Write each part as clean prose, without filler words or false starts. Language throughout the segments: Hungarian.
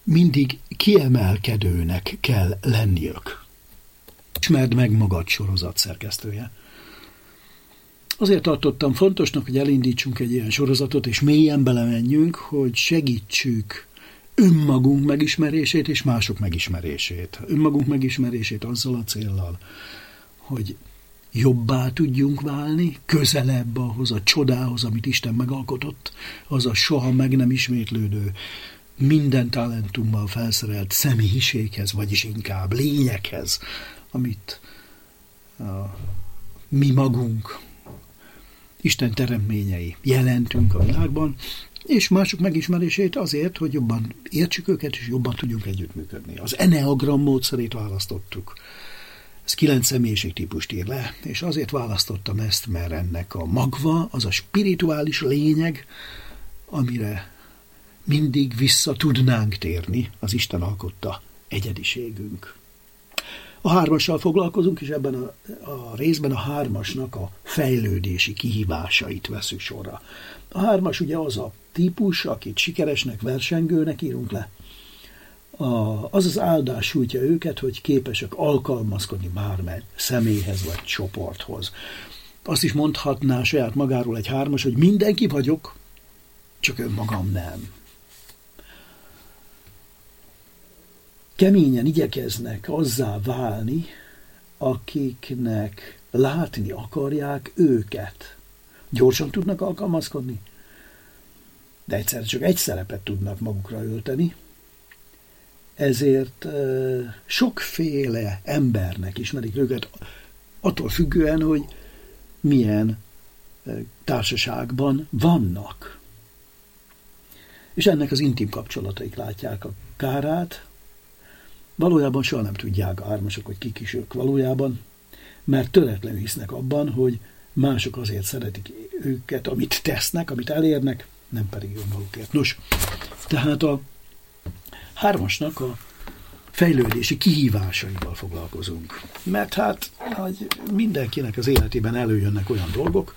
mindig kiemelkedőnek kell lenniük. Ismerd meg magad sorozat szerkesztője. Azért tartottam fontosnak, hogy elindítsunk egy ilyen sorozatot, és mélyen belemenjünk, hogy segítsük önmagunk megismerését és mások megismerését. Önmagunk megismerését azzal a céllal, hogy jobbá tudjunk válni, közelebb ahhoz a csodához, amit Isten megalkotott, az a soha meg nem ismétlődő, minden talentummal felszerelt személyiséghez, vagyis inkább lényekhez, amit mi magunk, Isten teremtményei jelentünk a világban, és mások megismerését azért, hogy jobban értsük őket, és jobban tudjunk együttműködni. Az Enneagram módszerét választottuk. Ez 9 személyiségtípust ír le, és azért választottam ezt, mert ennek a magva, az a spirituális lényeg, amire mindig vissza tudnánk térni, az Isten alkotta egyediségünk. A 3-assal foglalkozunk, és ebben a részben a 3-asnak a fejlődési kihívásait veszük sorra. A 3-as ugye az a típus, akit sikeresnek, versengőnek írunk le. Az az áldás sújtja őket, hogy képesek alkalmazkodni bármely személyhez vagy csoporthoz. Azt is mondhatná saját magáról egy 3-as, hogy mindenki vagyok, csak önmagam nem. Keményen igyekeznek azzá válni, akiknek látni akarják őket. Gyorsan tudnak alkalmazkodni, de egyszerűen csak egy szerepet tudnak magukra ölteni, ezért sokféle embernek ismerik őket, attól függően, hogy milyen társaságban vannak. És ennek az intim kapcsolataik látják a kárát. Valójában soha nem tudják a 3-asok, hogy kik is ők valójában, mert töretlenül hisznek abban, hogy mások azért szeretik őket, amit tesznek, amit elérnek, nem pedig önmagukért. Nos, tehát a 3-asnak a fejlődési kihívásaival foglalkozunk. Mert hát, hogy mindenkinek az életében előjönnek olyan dolgok,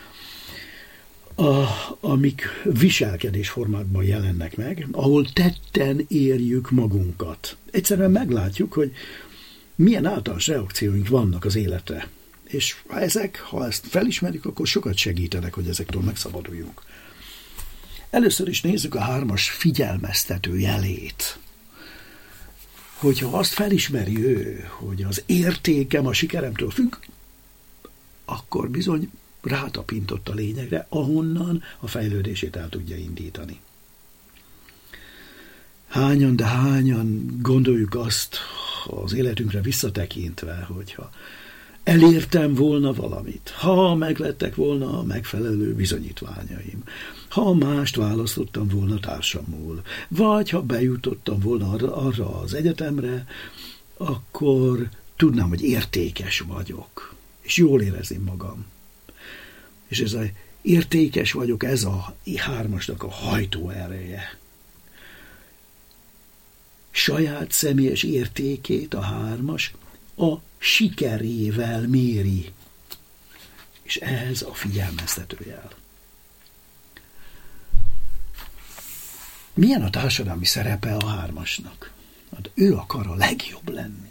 amik viselkedésformákban jelennek meg, ahol tetten érjük magunkat. Egyszerűen meglátjuk, hogy milyen általános reakcióink vannak az életre. És ha ezt felismerjük, akkor sokat segítenek, hogy ezektől megszabaduljunk. Először is nézzük a 3-as figyelmeztető jelét. Hogyha azt felismeri ő, hogy az értékem a sikeremtől függ, akkor bizony rátapintott a lényegre, ahonnan a fejlődését el tudja indítani. Hányan gondoljuk azt az életünkre visszatekintve, hogyha elértem volna valamit, ha meglettek volna a megfelelő bizonyítványaim, ha mást választottam volna társamul, vagy ha bejutottam volna arra az egyetemre, akkor tudnám, hogy értékes vagyok, és jól érezném magam. És ez az értékes vagyok, ez a 3-asnak a hajtóereje. Saját személyes értékét a 3-as a sikerével méri. És ez a figyelmeztetőjel. Milyen a társadalmi szerepe a 3-asnak? Hát ő akar a legjobb lenni.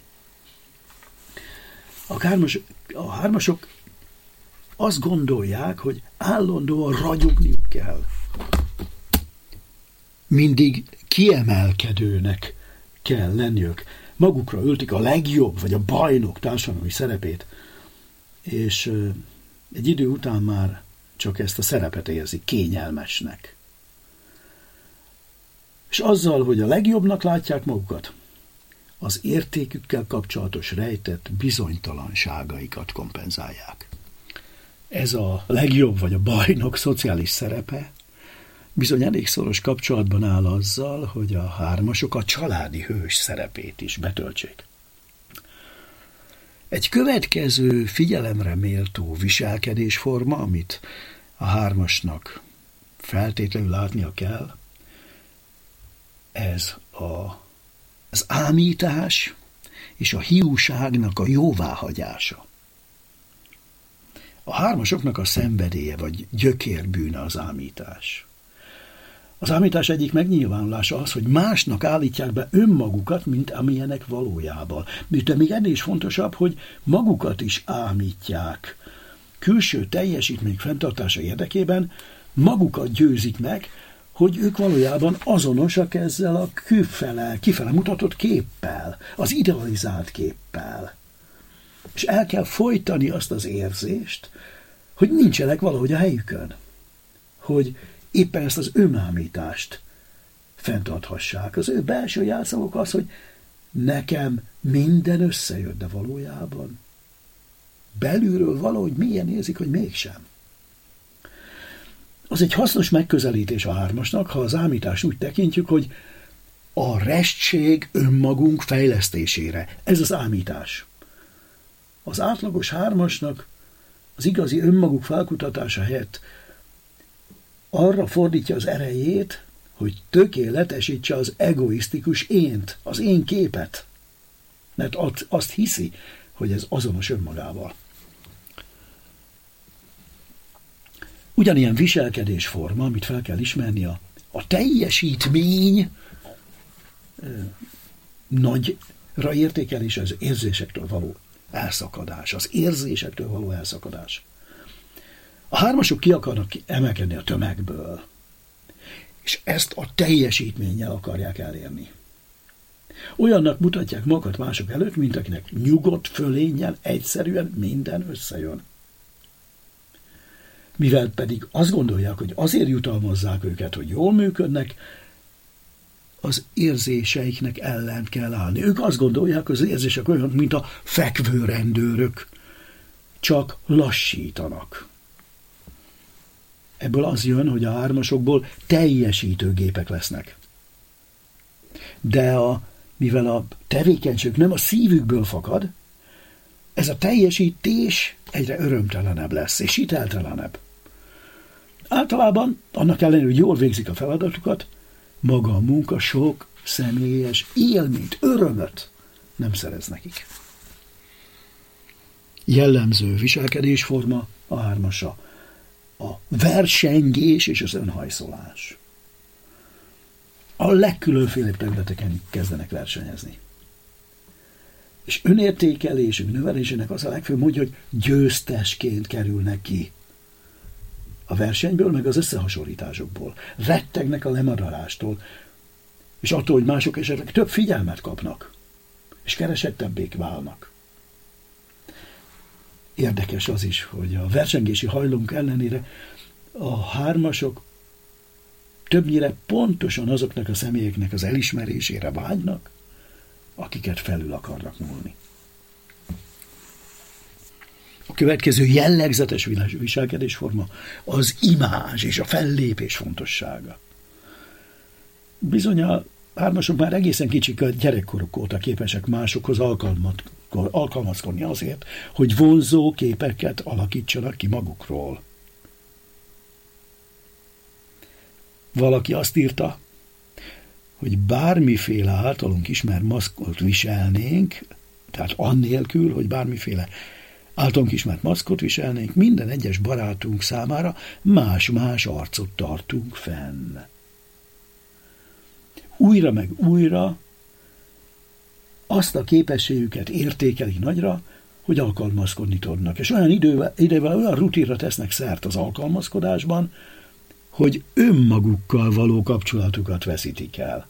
A 3-asok azt gondolják, hogy állandóan ragyogniuk kell. Mindig kiemelkedőnek kell lenniük. Magukra öltik a legjobb, vagy a bajnok társadalmi szerepét, és egy idő után már csak ezt a szerepet érzik kényelmesnek. És azzal, hogy a legjobbnak látják magukat, az értékükkel kapcsolatos rejtett bizonytalanságaikat kompenzálják. Ez a legjobb vagy a bajnok szociális szerepe bizony elég szoros kapcsolatban áll azzal, hogy a 3-asok a családi hős szerepét is betöltsék. Egy következő figyelemre méltó viselkedésforma, amit a 3-asnak feltétlenül látnia kell, ez az ámítás és a hiúságnak a jóváhagyása. A 3-asoknak a szenvedélye vagy gyökérbűne az ámítás. Az ámítás egyik megnyilvánulása az, hogy másnak állítják be önmagukat, mint amilyenek valójában. De még ennél is fontosabb, hogy magukat is ámítják. Külső teljesítmény fenntartása érdekében magukat győzik meg, hogy ők valójában azonosak ezzel a kifele mutatott képpel, az idealizált képpel. És el kell folytani azt az érzést, hogy nincsenek valahogy a helyükön. Hogy éppen ezt az önámítást fenntarthassák. Az ő belső jelszavuk az, hogy nekem minden összejött, de valójában belülről valahogy mélyen érzik, hogy mégsem. Az egy hasznos megközelítés a hármasnak, ha az ámítást úgy tekintjük, hogy a restség önmagunk fejlesztésére. Ez az ámítás. Az átlagos hármasnak az igazi önmaguk felkutatása helyett arra fordítja az erejét, hogy tökéletesítse az egoisztikus ént, az én képet. Mert azt hiszi, hogy ez azonos önmagával. Ugyanilyen viselkedésforma, amit fel kell ismerni, a teljesítmény nagyra értékelés, az érzésektől való elszakadás, az érzésektől való elszakadás. A hármasok ki akarnak emelkedni a tömegből, és ezt a teljesítménnyel akarják elérni. Olyannak mutatják magukat mások előtt, mint akinek nyugodt fölénnyel egyszerűen minden összejön. Mivel pedig azt gondolják, hogy azért jutalmazzák őket, hogy jól működnek, az érzéseiknek ellen kell állni. Ők azt gondolják, hogy az érzések olyan, mint a fekvő rendőrök, csak lassítanak. Ebből az jön, hogy a hármasokból teljesítőgépek lesznek. De mivel a tevékenység nem a szívükből fakad, ez a teljesítés egyre örömtelenebb lesz, és hiteltelenebb. Általában, annak ellenére, hogy jól végzik a feladatukat, maga a munka sok személyes élményt, örömöt nem szerez nekik. Jellemző viselkedésforma a hármasa. A versengés és az önhajszolás. A legkülönfélebb területeken kezdenek versenyezni. És önértékelésük növelésének az a legfőbb módja, hogy győztesként kerülnek ki a versenyből, meg az összehasonlításokból. Rettegnek a lemaradástól, és attól, hogy mások esetleg több figyelmet kapnak, és keresettebbék válnak. Érdekes az is, hogy a versengési hajlunk ellenére a hármasok többnyire pontosan azoknak a személyeknek az elismerésére vágynak, akiket felül akarnak múlni. A következő jellegzetes viselkedésforma az imázs és a fellépés fontossága. Bizony a hármasok már egészen kicsik gyerekkoruk óta képesek másokhoz alkalmazkodni azért, hogy vonzó képeket alakítsanak ki magukról. Valaki azt írta, hogy bármiféle általunk ismert maszkot viselnénk, tehát annélkül, hogy bármiféle általunk ismert maszkot viselnénk, minden egyes barátunk számára más-más arcot tartunk fenn. Újra meg újra azt a képességüket értékelik nagyra, hogy alkalmazkodni tudnak. És olyan idővel olyan rutinra tesznek szert az alkalmazkodásban, hogy önmagukkal való kapcsolatukat veszítik el.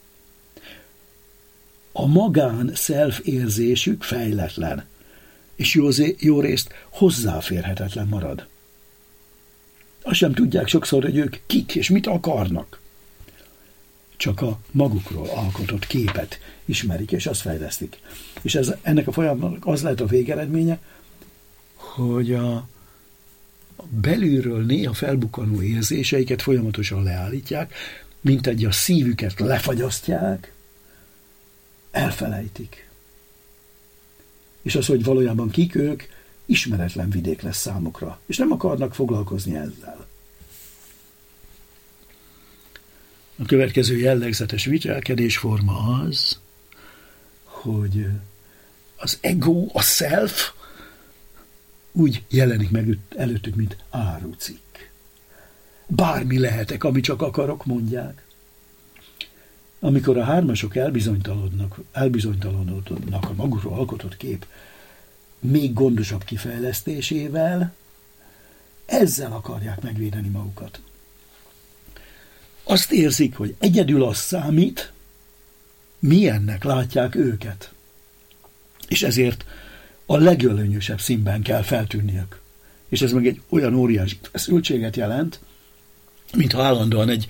A magán self-érzésük fejletlen, és jó részt hozzáférhetetlen marad. Azt sem tudják sokszor, hogy ők kik és mit akarnak. Csak a magukról alkotott képet ismerik, és azt fejlesztik. És ennek a folyamatnak az lehet a végeredménye, hogy a belülről néha felbukkanó érzéseiket folyamatosan leállítják, mint egy a szívüket lefagyasztják, elfelejtik. És az, hogy valójában kik ők, ismeretlen vidék lesz számukra, és nem akarnak foglalkozni ezzel. A következő jellegzetes viselkedésforma az, hogy az ego, a self úgy jelenik meg előttük, mint árucikk. bármi lehetek, ami csak akarok, mondják. Amikor a hármasok elbizonytalanodnak a magukról alkotott kép még gondosabb kifejlesztésével, ezzel akarják megvédeni magukat. Azt érzik, hogy egyedül az számít, milyennek látják őket. És ezért a legölönyösebb színben kell feltűnniük. És ez meg egy olyan óriási feszültséget jelent, mintha állandóan egy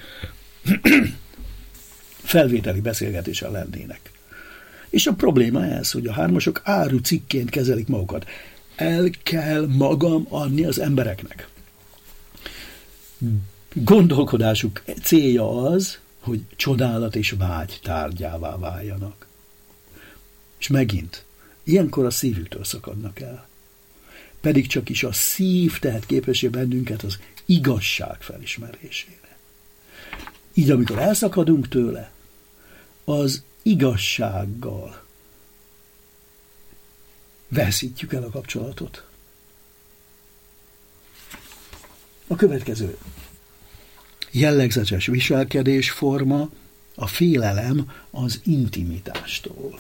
felvételi beszélgetésen lennének. És a probléma ez, hogy a hármasok árucikként kezelik magukat. El kell magam adni az embereknek. Gondolkodásuk célja az, hogy csodálat és vágy tárgyává váljanak. És megint, ilyenkor a szívüktől szakadnak el. Pedig csak is a szív tehet képessé bennünket az igazság felismerésére. Így, amikor elszakadunk tőle, az igazsággal veszítjük el a kapcsolatot. A következő jellegzetes viselkedésforma a félelem az intimitástól.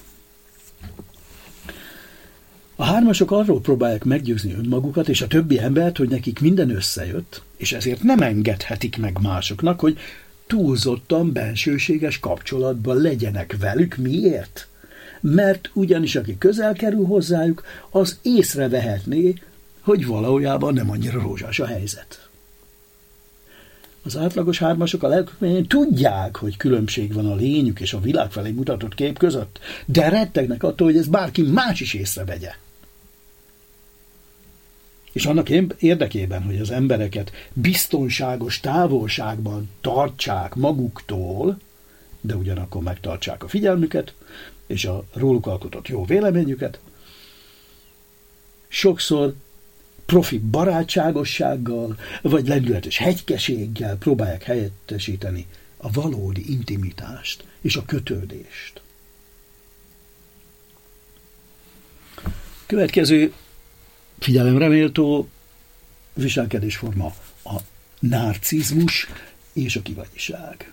A hármasok arról próbálják meggyőzni önmagukat és a többi embert, hogy nekik minden összejött, és ezért nem engedhetik meg másoknak, hogy túlzottan bensőséges kapcsolatban legyenek velük. Miért? Mert ugyanis aki közel kerül hozzájuk, az észrevehetné, hogy valójában nem annyira rózsás a helyzet. Az átlagos hármasok a legmélyén tudják, hogy különbség van a lényük és a világ felé mutatott kép között, de rettegnek attól, hogy ez bárki más is észrevegye. És annak érdekében, hogy az embereket biztonságos távolságban tartsák maguktól, de ugyanakkor megtartsák a figyelmüket, és a róluk alkotott jó véleményüket, sokszor profi barátságossággal, vagy lendületes hegykeséggel próbálják helyettesíteni a valódi intimitást és a kötődést. Következő figyelemreméltó viselkedésforma a narcizmus és a kivagyiság.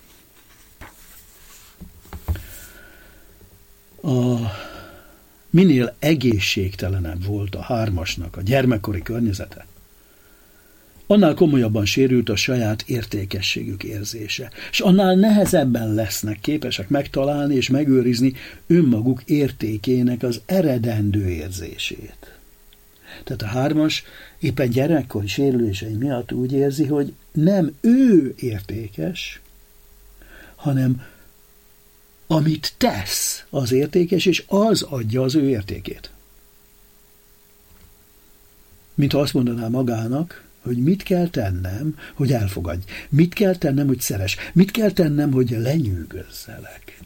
Minél egészségtelenebb volt a hármasnak a gyermekkori környezete, annál komolyabban sérült a saját értékességük érzése, és annál nehezebben lesznek képesek megtalálni és megőrizni önmaguk értékének az eredendő érzését. Tehát a hármas éppen gyermekkori sérülései miatt úgy érzi, hogy nem ő értékes, hanem amit tesz, az értékes, és az adja az ő értékét. Mintha azt mondaná magának, hogy mit kell tennem, hogy elfogadj, mit kell tennem, hogy szeress, mit kell tennem, hogy lenyűgözzelek.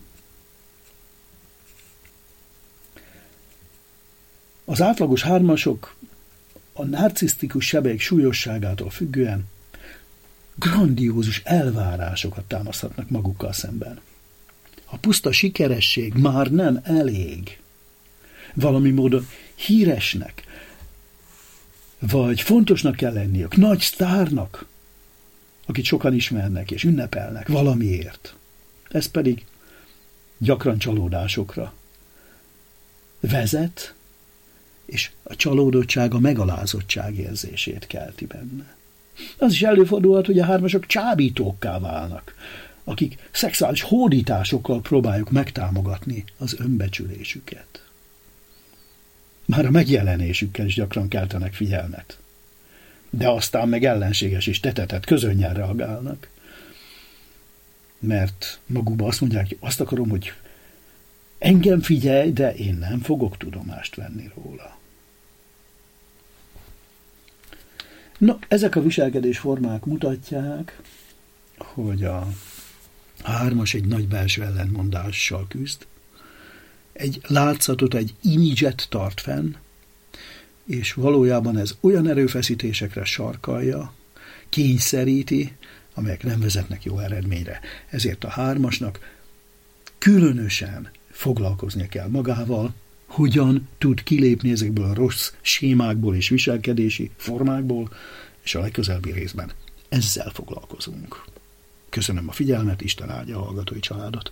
Az átlagos hármasok a narcisztikus sebek súlyosságától függően grandiózus elvárásokat támaszthatnak magukkal szemben. A puszta sikeresség már nem elég. Valami módon híresnek, vagy fontosnak kell lenniük, nagy sztárnak, akit sokan ismernek és ünnepelnek valamiért. Ez pedig gyakran csalódásokra vezet, és a csalódottság a megalázottság érzését kelti benne. Az is előfordulhat, hogy a hármasok csábítókká válnak, akik szexuális hódításokkal próbáljuk megtámogatni az önbecsülésüket. Már a megjelenésükkel is gyakran keltenek figyelmet. De aztán meg ellenséges és tetetett közönnyel reagálnak. Mert magukban azt mondják, hogy azt akarom, hogy engem figyelj, de én nem fogok tudomást venni róla. No, ezek a viselkedésformák mutatják, hogy a hármas egy nagy belső ellentmondással küzd, egy látszatot, egy imidzset tart fenn, és valójában ez olyan erőfeszítésekre sarkalja, kényszeríti, amelyek nem vezetnek jó eredményre. Ezért a hármasnak különösen foglalkoznia kell magával, hogyan tud kilépni ezekből a rossz sémákból és viselkedési formákból, és a legközelebbi részben ezzel foglalkozunk. Köszönöm a figyelmet, Isten áldja a hallgatói családot.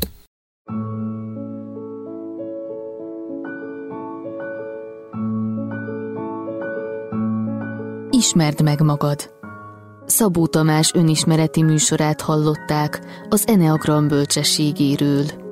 Ismerd meg magad. Szabó Tamás önismereti műsorát hallották az Eneagram bölcsességéről.